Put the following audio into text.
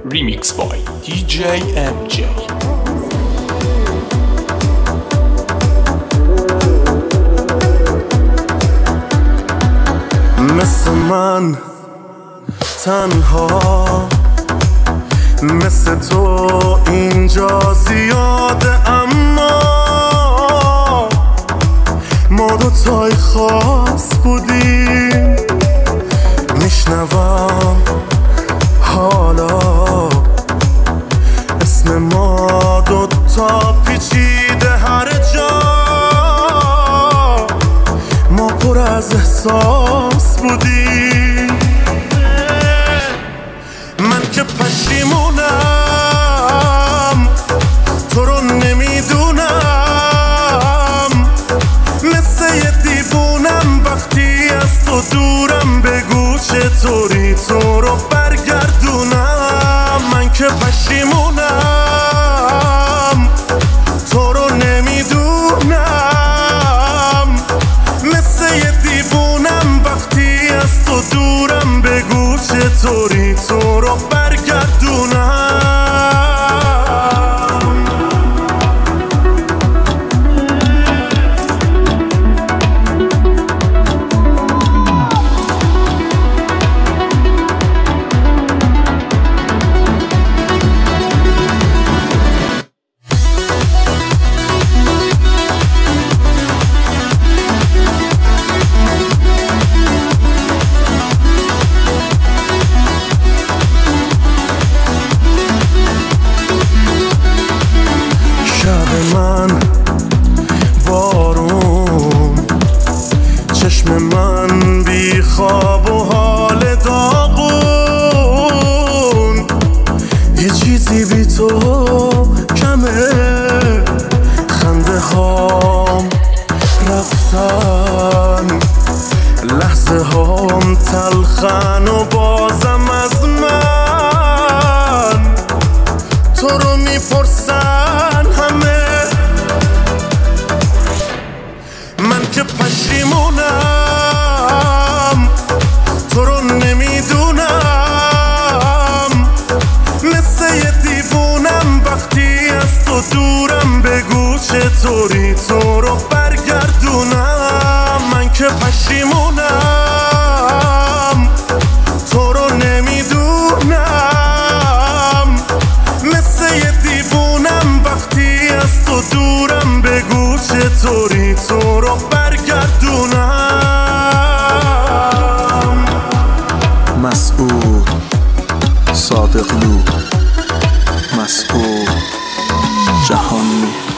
Remix by DJ MJ. مثل من تنها، مثل تو اینجا زیاده، اما ما دوتای خاص بودیم. میشنوم حالا اسم ما دوتا پیچیده هر جا، ما پر از احساس بودیم. من که پشیمونم تو رو نمیدونم، مثل یه دیوونم وقتی از تو دورم. بگو چطوری تو رو برگردونم. من که پشیمونم تو رو نمیدونم، مثل یه دیوونم وقتی از تو دورم. بگو چطوری تو رو برگردونم. من بارون، چشم من بی خواب و حال داغون. یه چیزی بی تو کمه، خنده هام رفتن، لحظه هام تلخن و بازم از من تو رو میپرسن همه. من که پشیمونم تو رو نمیدونم، مثل یه دیوونم وقتی از تو دورم. بگو چطوری تو رو برگردونم. من که پشیمونم تو رو نمیدونم، مثل یه دیوونم وقتی از تو دورم. بگو چطوری تو رو برگردونم. مسعود صادقلو، مسعود جهانی.